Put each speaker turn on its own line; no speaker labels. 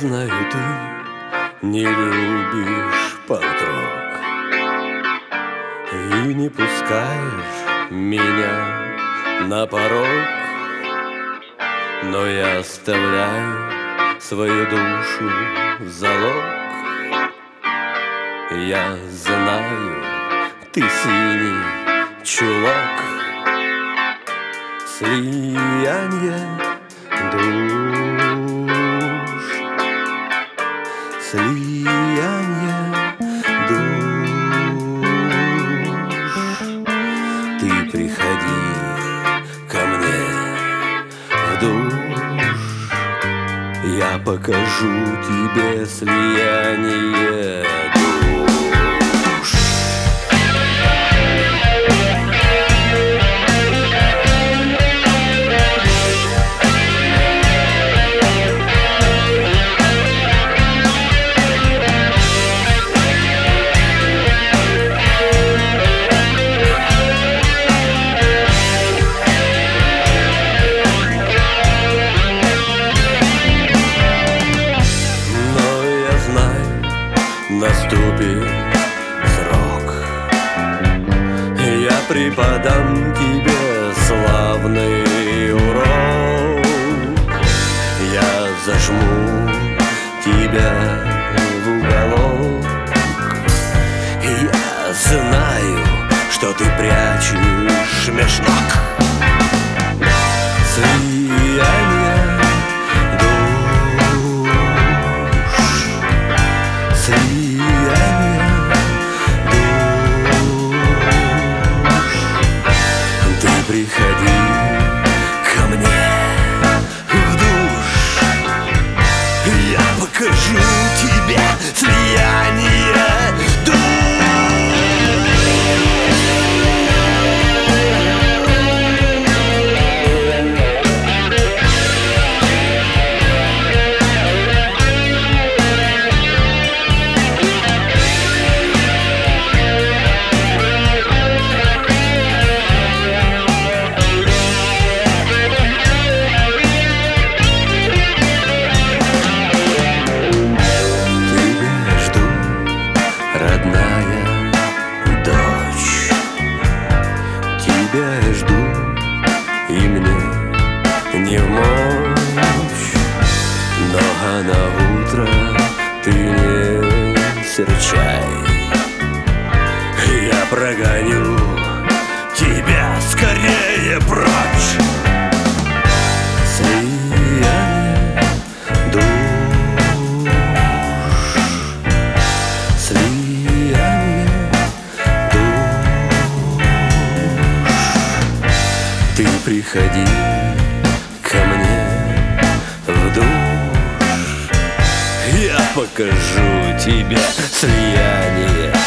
знаю, ты не любишь панк-рок и не пускаешь меня на порог, но я оставляю свою душу в залог. Я знаю, ты синий чулок, слияние душ, слияние душ. Ты приходи ко мне в душ, я покажу тебе слияние душ. Наступит срок, я преподам тебе славный урок. Я зажму тебя в уголок. Я знаю, что ты прячешь меж ног слияние душ, слияние душ. Ты приходи ко мне в душ, я покажу тебе слияние душ. Родная дочь, тебя я жду, и мне не в мочь. Но на утро ты не серчай, я прогоню тебя скорее прочь. Слияние душ, слияние душ. Ты приходи ко мне в душ, я покажу тебе слияние